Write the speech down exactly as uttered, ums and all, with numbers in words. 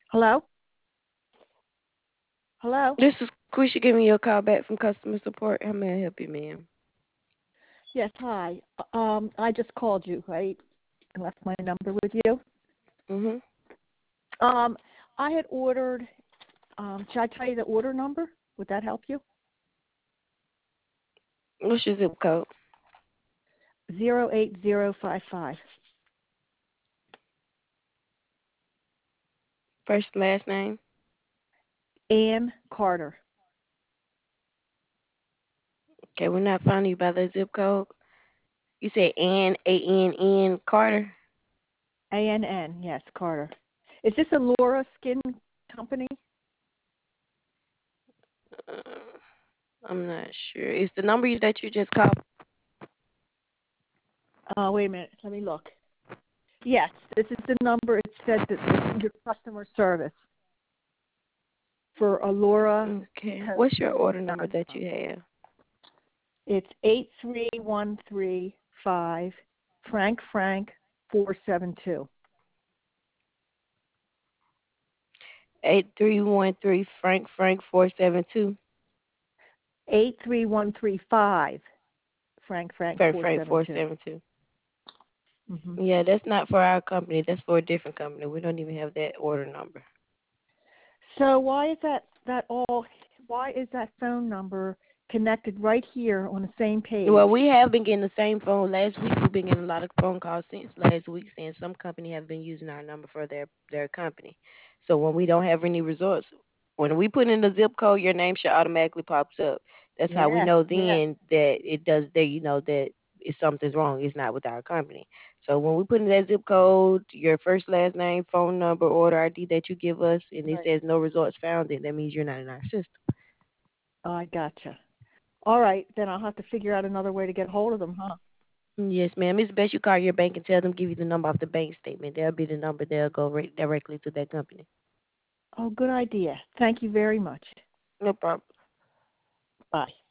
Hello? Hello? This is Quisha giving you a call back from customer support. How may I help you, ma'am? Yes, hi. Um, I just called you, right? And left my number with you. Mm-hmm. Um, I had ordered, um, should I tell you the order number? Would that help you? What's your zip code? Zero eight zero five five. First and last name? Ann Carter. Okay, we're not finding you by the zip code. You said Ann, A N N Carter? A N N, yes, Carter. Is this a Laura Skin Company? Uh, I'm not sure. Is the number that you just called? Uh, wait a minute. Let me look. Yes, this is the number. It said that it's under customer service for Allura Okay. What's your Toasted order number that Dinosaur. you have? It's eight three one three five Frank Frank four seven two. Eight three one three Frank Frank four seven two. Eight three one three five Frank Frank Frank four Frank seven four two. seven two. Mm-hmm. Yeah, that's not for our company. That's for a different company. We don't even have that order number. So why is that that all? Why is that phone number connected right here on the same page? Well, we have been getting the same phone. Last week we've been getting a lot of phone calls since last week saying some company have been using our number for their their company. So when we don't have any results, when we put in the zip code, your name should automatically pops up. That's how we Yeah, know yeah, then that it does that you know that if something's wrong, it's not with our company. So when we put in that zip code, your first last name, phone number, order I D that you give us, and it right. says no results found, then that means you're not in our system. I gotcha. All right, then I'll have to figure out another way to get hold of them, huh? Yes, ma'am. It's best you call your bank and tell them give you the number off the bank statement. That'll be the number. They'll go right directly to that company. Oh, good idea. Thank you very much. No problem. Bye.